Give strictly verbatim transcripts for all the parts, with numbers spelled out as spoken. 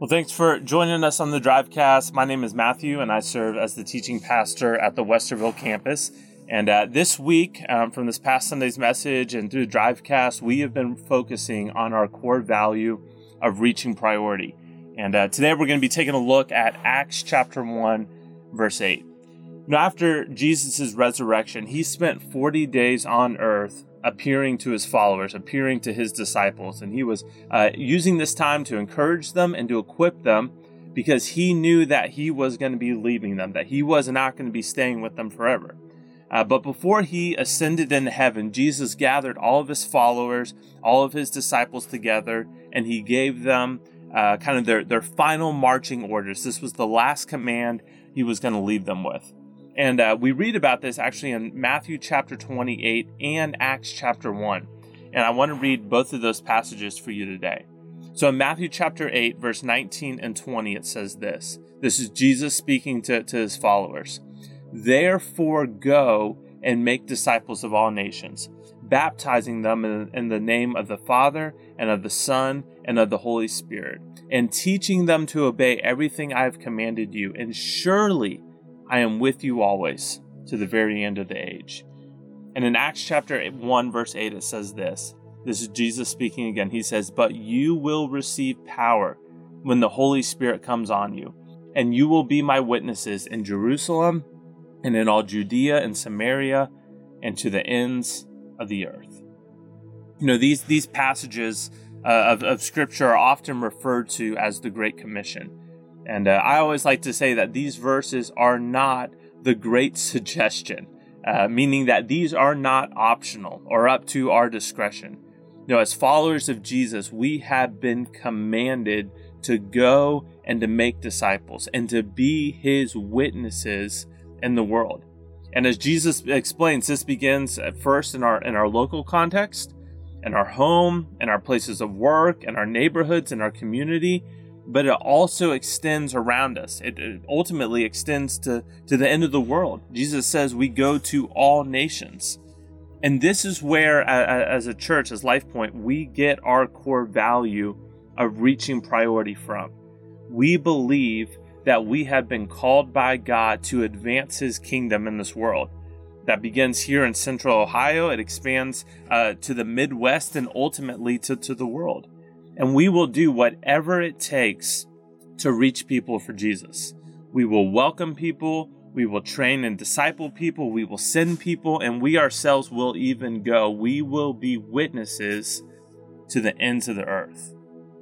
Well, thanks for joining us on the Drivecast. My name is Matthew, and I serve as the teaching pastor at the Westerville campus. And uh, this week, um, from this past Sunday's message and through the Drivecast, we have been focusing on our core value of reaching priority. And uh, today we're going to be taking a look at Acts chapter one, verse eight. Now, after Jesus' resurrection, he spent forty days on earth appearing to his followers, appearing to his disciples. And he was uh, using this time to encourage them and to equip them because he knew that he was going to be leaving them, that he was not going to be staying with them forever. Uh, but before he ascended into heaven, Jesus gathered all of his followers, all of his disciples together, and he gave them uh, kind of their, their final marching orders. This was the last command he was going to leave them with. And uh, we read about this actually in Matthew chapter twenty-eight and Acts chapter one. And I want to read both of those passages for you today. So in Matthew chapter eight, verse nineteen and twenty, it says this. This is Jesus speaking to, to his followers. Therefore go and make disciples of all nations, baptizing them in, in the name of the Father and of the Son and of the Holy Spirit, and teaching them to obey everything I have commanded you. And surely I am with you always to the very end of the age. And in Acts chapter one, verse eight, it says this. This is Jesus speaking again. He says, but you will receive power when the Holy Spirit comes on you, and you will be my witnesses in Jerusalem and in all Judea and Samaria and to the ends of the earth. You know, these, these passages uh, of, of Scripture are often referred to as the Great Commission. And uh, I always like to say that these verses are not the great suggestion, uh, meaning that these are not optional or up to our discretion. You know, as followers of Jesus, we have been commanded to go and to make disciples and to be his witnesses in the world. And as Jesus explains, this begins at first in our in our local context, in our home, in our places of work, in our neighborhoods, in our community. But it also extends around us. It, it ultimately extends to, to the end of the world. Jesus says we go to all nations. And this is where, as a church, as LifePoint, we get our core value of reaching priority from. We believe that we have been called by God to advance his kingdom in this world. That begins here in Central Ohio. It expands uh, to the Midwest and ultimately to, to the world. And we will do whatever it takes to reach people for Jesus. We will welcome people, we will train and disciple people, we will send people, and we ourselves will even go. We will be witnesses to the ends of the earth.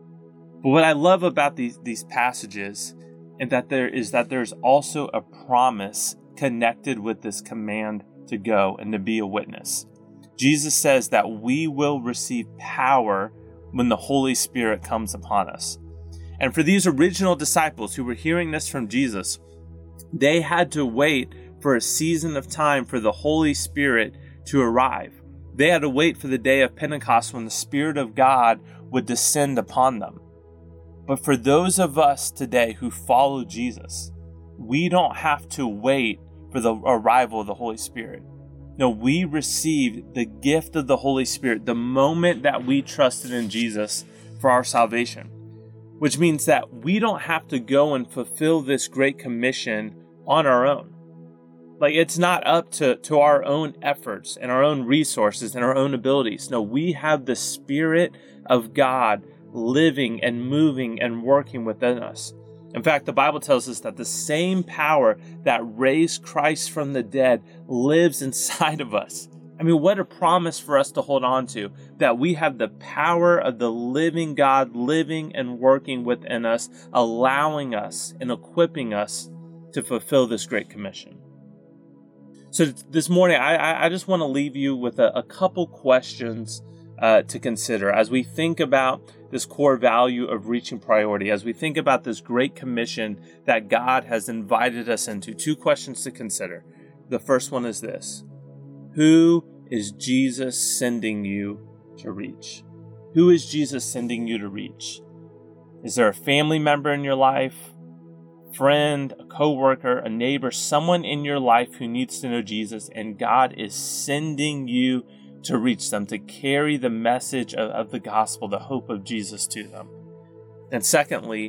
But what I love about these, these passages and that there is that there's also a promise connected with this command to go and to be a witness. Jesus says that we will receive power when the Holy Spirit comes upon us. And for these original disciples who were hearing this from Jesus, they had to wait for a season of time for the Holy Spirit to arrive. They had to wait for the day of Pentecost when the Spirit of God would descend upon them. But for those of us today who follow Jesus, we don't have to wait for the arrival of the Holy Spirit. No, we received the gift of the Holy Spirit the moment that we trusted in Jesus for our salvation, which means that we don't have to go and fulfill this great commission on our own. Like, it's not up to, to our own efforts and our own resources and our own abilities. No, we have the Spirit of God living and moving and working within us. In fact, the Bible tells us that the same power that raised Christ from the dead lives inside of us. I mean, what a promise for us to hold on to, that we have the power of the living God living and working within us, allowing us and equipping us to fulfill this great commission. So this morning, I, I just want to leave you with a, a couple questions uh, to consider as we think about this core value of reaching priority, as we think about this great commission that God has invited us into. Two questions to consider. The first one is this: who is Jesus sending you to reach? Who is Jesus sending you to reach? Is there a family member in your life, friend, a coworker, a neighbor, someone in your life who needs to know Jesus, and God is sending you to reach them, to carry the message of, of the gospel, the hope of Jesus to them? And secondly,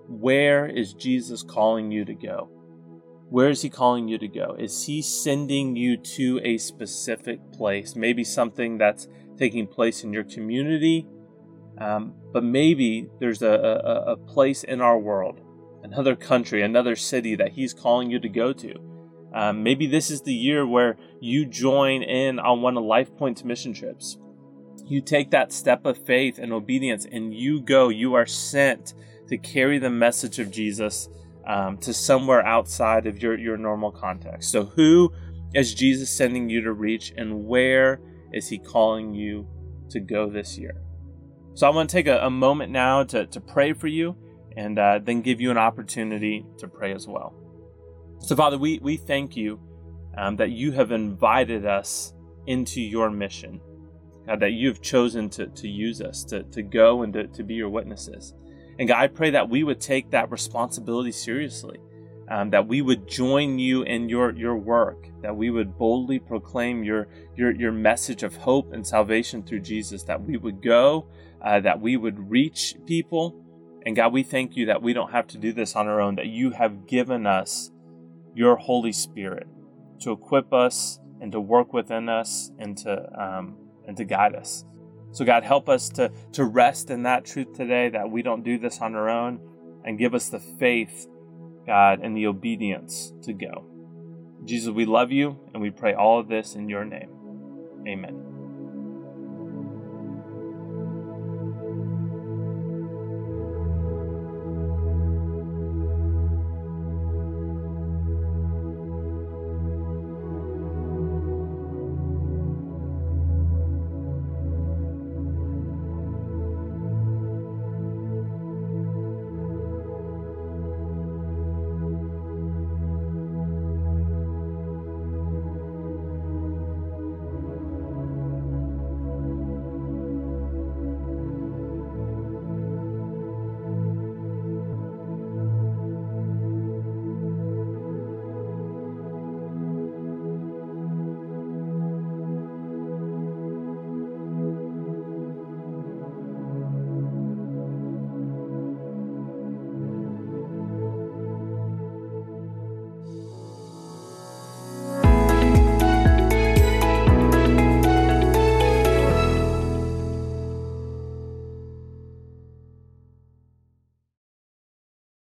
where is Jesus calling you to go? Where is he calling you to go? Is he sending you to a specific place? Maybe something that's taking place in your community, um, but maybe there's a, a, a place in our world, another country, another city that he's calling you to go to. Um, maybe this is the year where you join in on one of LifePoint's mission trips. You take that step of faith and obedience and you go, you are sent to carry the message of Jesus um, to somewhere outside of your, your normal context. So who is Jesus sending you to reach, and where is he calling you to go this year? So I want to take a, a moment now to, to pray for you, and uh, then give you an opportunity to pray as well. So Father, we, we thank you um, that you have invited us into your mission. God, that you have chosen to, to use us, to, to go and to, to be your witnesses. And God, I pray that we would take that responsibility seriously, um, that we would join you in your, your work, that we would boldly proclaim your, your, your message of hope and salvation through Jesus, that we would go, uh, that we would reach people. And God, we thank you that we don't have to do this on our own, that you have given us your Holy Spirit to equip us and to work within us and to um, and to guide us. So God, help us to, to rest in that truth today, that we don't do this on our own, and give us the faith, God, and the obedience to go. Jesus, we love you, and we pray all of this in your name. Amen.